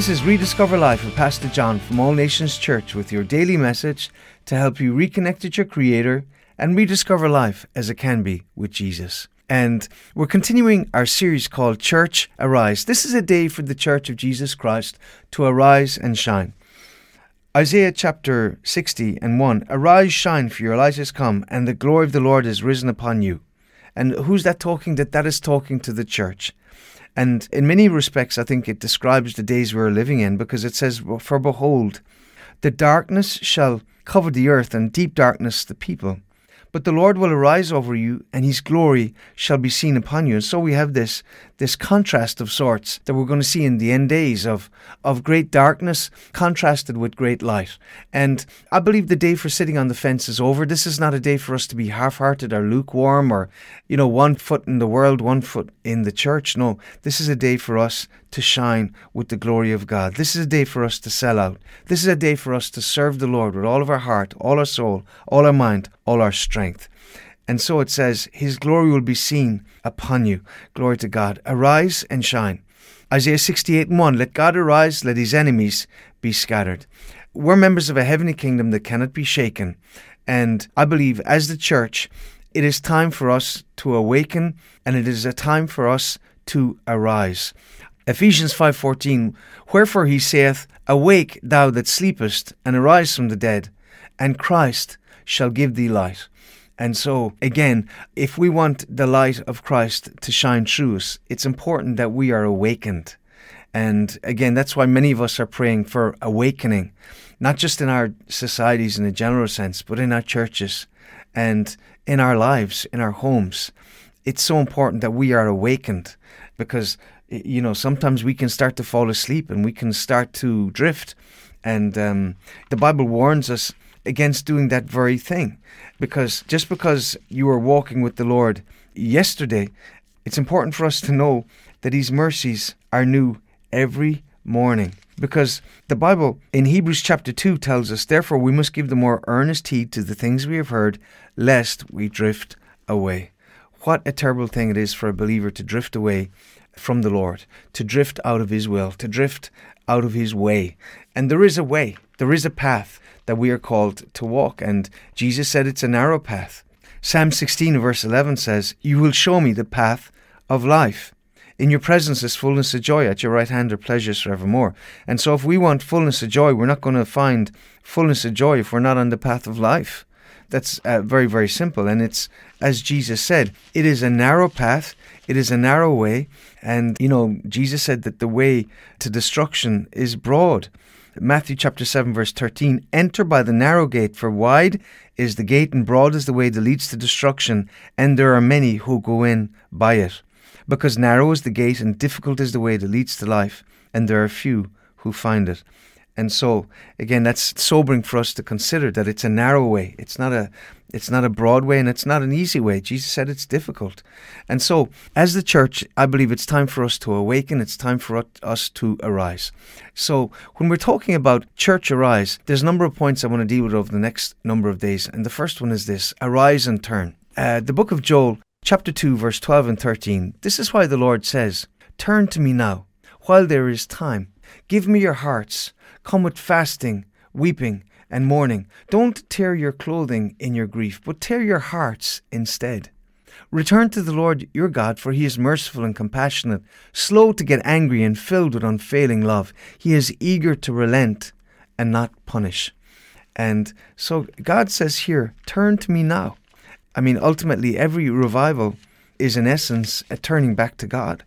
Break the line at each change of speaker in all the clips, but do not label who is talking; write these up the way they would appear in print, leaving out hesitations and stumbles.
This is Rediscover Life with Pastor John from All Nations Church with your daily message to help you reconnect with your Creator and rediscover life as it can be with Jesus. And we're continuing our series called Church Arise. This is a day for the Church of Jesus Christ to arise and shine. Isaiah chapter 60 and 1, Arise, shine, for your light has come, and the glory of the Lord is risen upon you. And who's that talking? That is talking to the church. And in many respects, I think it describes the days we're living in, because it says, For behold, the darkness shall cover the earth, and deep darkness the people. But the Lord will arise over you, and his glory shall be seen upon you. And so we have this contrast of sorts that we're going to see in the end days of great darkness contrasted with great light. And I believe the day for sitting on the fence is over. This is not a day for us to be half-hearted or lukewarm or, one foot in the world, one foot in the church. No, this is a day for us to shine with the glory of God. This is a day for us to sell out. This is a day for us to serve the Lord with all of our heart, all our soul, all our mind, all our strength. And so it says, his glory will be seen upon you. Glory to God. Arise and shine. Isaiah 68 and 1, Let God arise, let his enemies be scattered. We're members of a heavenly kingdom that cannot be shaken. And I believe as the church, it is time for us to awaken, and it is a time for us to arise. Ephesians 5:14, Wherefore he saith, Awake, thou that sleepest, and arise from the dead, and Christ shall give thee light. And so, again, if we want the light of Christ to shine through us, it's important that we are awakened. And again, that's why many of us are praying for awakening, not just in our societies in a general sense, but in our churches and in our lives, in our homes. It's so important that we are awakened, because sometimes we can start to fall asleep and we can start to drift. And the Bible warns us against doing that very thing, because just because you were walking with the Lord yesterday, it's important for us to know that his mercies are new every morning. Because the Bible in Hebrews chapter 2 tells us, Therefore we must give the more earnest heed to the things we have heard, lest we drift away. What a terrible thing it is for a believer to drift away from the Lord, to drift out of his will, to drift out of his way. And there is a way, there is a path that we are called to walk. And Jesus said it's a narrow path. Psalm 16 verse 11 says, You will show me the path of life. In your presence is fullness of joy. At your right hand are pleasures forevermore. And so if we want fullness of joy, we're not going to find fullness of joy if we're not on the path of life. That's very, very simple. And it's, as Jesus said, it is a narrow path. It is a narrow way. And, Jesus said that the way to destruction is broad. Matthew chapter 7 verse 13, Enter by the narrow gate, for wide is the gate and broad is the way that leads to destruction, and there are many who go in by it. Because narrow is the gate and difficult is the way that leads to life, and there are few who find it. And so, again, that's sobering for us to consider that it's a narrow way. It's not a broad way, and it's not an easy way. Jesus said it's difficult. And so, as the church, I believe it's time for us to awaken. It's time for us to arise. So, when we're talking about church arise, there's a number of points I want to deal with over the next number of days. And the first one is this, arise and turn. The book of Joel, chapter 2, verse 12 and 13. This is why the Lord says, Turn to me now, while there is time. Give me your hearts. Come with fasting, weeping, and mourning. Don't tear your clothing in your grief, but tear your hearts instead. Return to the Lord your God, for he is merciful and compassionate, slow to get angry and filled with unfailing love. He is eager to relent and not punish. And so God says here, turn to me now. I mean, ultimately, every revival is in essence a turning back to God.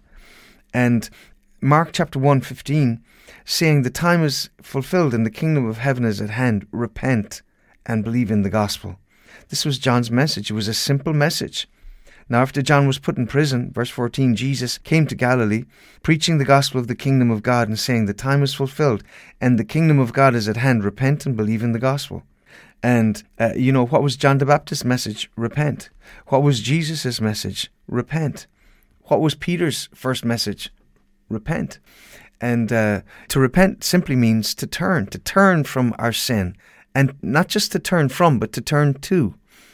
And Mark chapter 1:15, saying the time is fulfilled and the kingdom of heaven is at hand. Repent and believe in the gospel. This was John's message. It was a simple message. Now after John was put in prison, verse 14, Jesus came to Galilee, preaching the gospel of the kingdom of God and saying the time is fulfilled and the kingdom of God is at hand. Repent and believe in the gospel. And what was John the Baptist's message? Repent. What was Jesus' message? Repent. What was Peter's first message? Repent. And to repent simply means to turn from our sin. And not just to turn from, but to turn to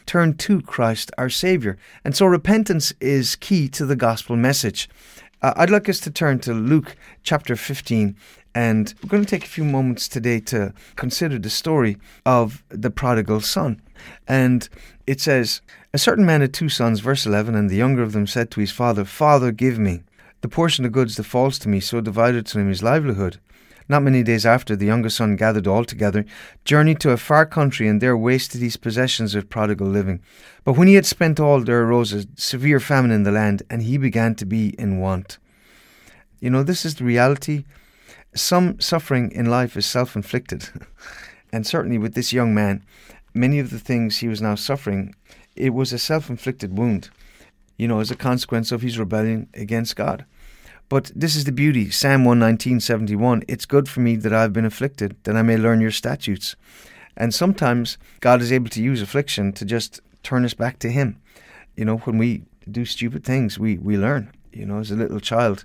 Christ, our Savior. And so repentance is key to the gospel message. I'd like us to turn to Luke chapter 15 And we're going to take a few moments today to consider the story of the prodigal son. And it says, "A certain man had 2 sons," verse 11, "and the younger of them said to his father, 'Father, give me the portion of goods that falls to me,' so divided to him his livelihood. Not many days after, the younger son gathered all together, journeyed to a far country, and there wasted his possessions with prodigal living. But when he had spent all, there arose a severe famine in the land, and he began to be in want." You know, this is the reality. Some suffering in life is self-inflicted. And certainly with this young man, many of the things he was now suffering, it was a self-inflicted wound, you know, as a consequence of his rebellion against God. But this is the beauty. Psalm 119:71, "It's good for me that I have been afflicted, that I may learn your statutes." And sometimes God is able to use affliction to just turn us back to Him. You know, when we do stupid things, we learn. You know, as a little child,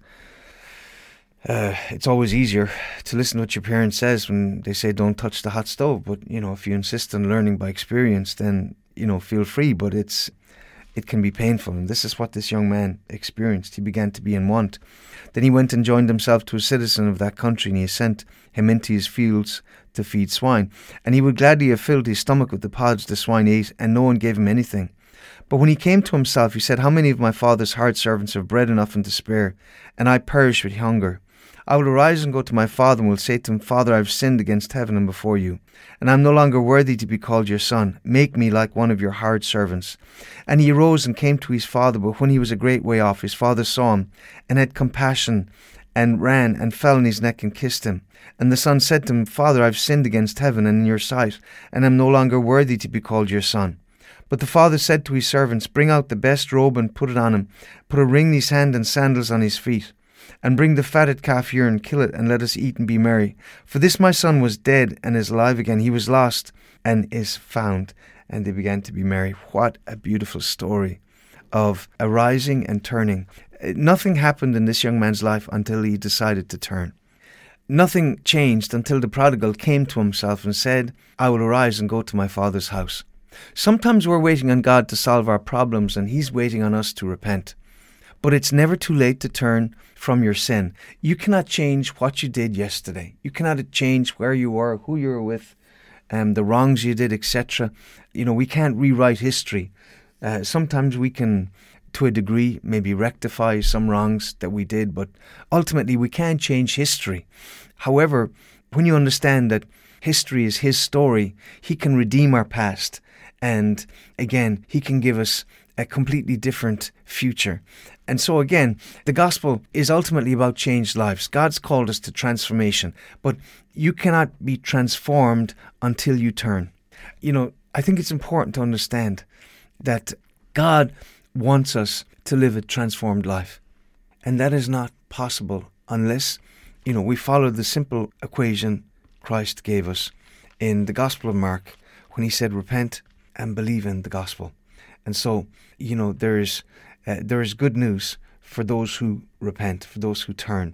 it's always easier to listen to what your parent says when they say don't touch the hot stove. But, you know, if you insist on learning by experience, then, you know, feel free. But it can be painful. And this is what this young man experienced. He began to be in want. Then he went and joined himself to a citizen of that country, and he sent him into his fields to feed swine. And he would gladly have filled his stomach with the pods the swine ate, and no one gave him anything. But when he came to himself, he said, "How many of my father's hired servants have bread enough and to spare, and I perish with hunger? I will arise and go to my father, and will say to him, 'Father, I have sinned against heaven and before you, and I am no longer worthy to be called your son. Make me like one of your hired servants.' And he arose and came to his father, but when he was a great way off, his father saw him, and had compassion, and ran, and fell on his neck, and kissed him. And the son said to him, 'Father, I have sinned against heaven and in your sight, and am no longer worthy to be called your son.' But the father said to his servants, 'Bring out the best robe and put it on him. Put a ring in his hand and sandals on his feet. And bring the fatted calf here and kill it, and let us eat and be merry. For this my son was dead and is alive again. He was lost and is found.' And they began to be merry." What a beautiful story of arising and turning. Nothing happened in this young man's life until he decided to turn. Nothing changed until the prodigal came to himself and said, "I will arise and go to my father's house." Sometimes we're waiting on God to solve our problems, and He's waiting on us to repent. But it's never too late to turn from your sin. You cannot change what you did yesterday. You cannot change where you were, who you were with, the wrongs you did, etc. You know, we can't rewrite history. Sometimes we can, to a degree, maybe rectify some wrongs that we did, but ultimately we can't change history. However, when you understand that history is His story, He can redeem our past. And again, He can give us a completely different future. And so again, the gospel is ultimately about changed lives. God's called us to transformation, but you cannot be transformed until you turn. You know, I think it's important to understand that God wants us to live a transformed life. And that is not possible unless, you know, we follow the simple equation Christ gave us in the Gospel of Mark when He said, "Repent and believe in the gospel." And so, you know, there is good news for those who repent, for those who turn.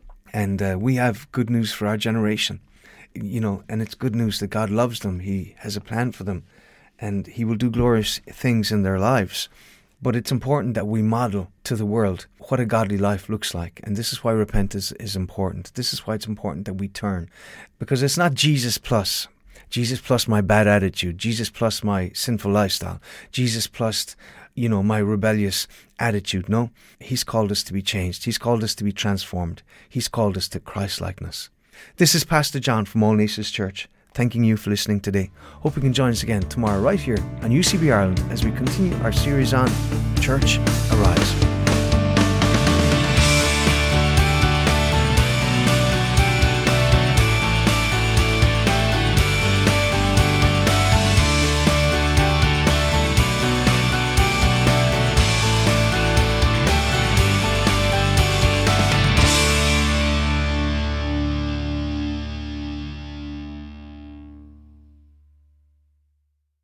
And we have good news for our generation, you know, and it's good news that God loves them. He has a plan for them, and He will do glorious things in their lives. But it's important that we model to the world what a godly life looks like. And this is why repentance is important. This is why it's important that we turn. Because it's not Jesus plus my bad attitude, Jesus plus my sinful lifestyle, Jesus plus, you know, my rebellious attitude. No, He's called us to be changed. He's called us to be transformed. He's called us to Christ-likeness. This is Pastor John from All Nations Church, thanking you for listening today. Hope you can join us again tomorrow right here on UCB Ireland as we continue our series on Church Arise.